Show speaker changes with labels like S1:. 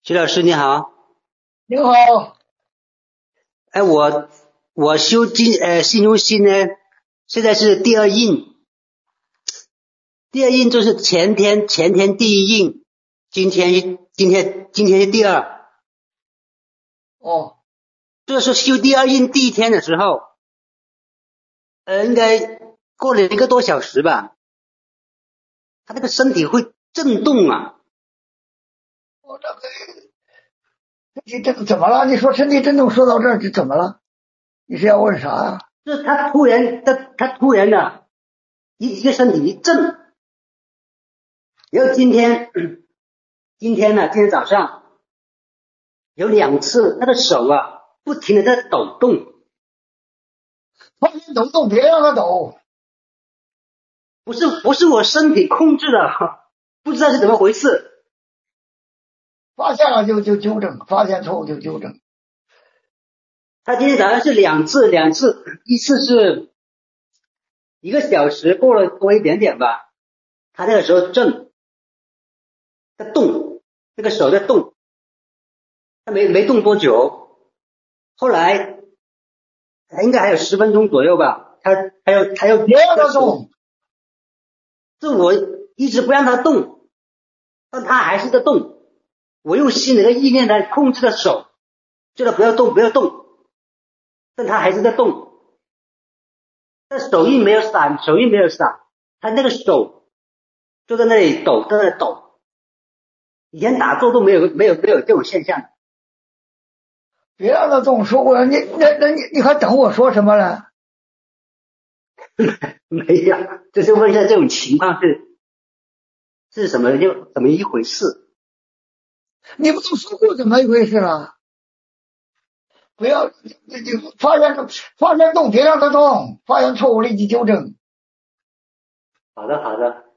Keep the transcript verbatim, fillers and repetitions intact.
S1: 徐老师你好。
S2: 你好。
S1: 哎，我我修金呃信用心呢，现在是第二印，第二印就是前天前天第一印，今天今天今天是第二。
S2: 哦，
S1: 就是修第二印第一天的时候，呃，应该过了一个多小时吧，他那个身体会震动啊。
S2: 我这个身体震怎么了？你说身体震动，说到这儿是怎么了？你是要问啥呀？
S1: 就是他突然他他突然的一一个身体一震，然后今天今天呢，今天早上有两次那个手啊不停的在抖动。
S2: 发现抖动，别让它抖。
S1: 不是不是我身体控制的，不知道是怎么回事。
S2: 发现了就就纠正，发现错误就纠正。
S1: 他今天早上是两次，两次，一次是一个小时过了多一点点吧，他那个时候震，在动，那个手在动，他没没动多久，后来应该还有十分钟左右吧，他还有还有
S2: 别让他动，
S1: 是我一直不让他动，但他还是在动。我用心里的意念来控制的手，叫他不要动不要动，但他还是在动。但手印没有闪，手印没有闪，他那个手就在那里抖，在那里抖。以前打坐都没有没有没有这种现象。
S2: 别让他动。说过了，你那那你你还等我说什么呢？
S1: 没有，就是问一下这种情况是是什么就怎么一回事。
S2: 你不都说过怎么一回事了？不要你你发现发现动，别让他动，发现错误立即纠正。
S1: 好的好的。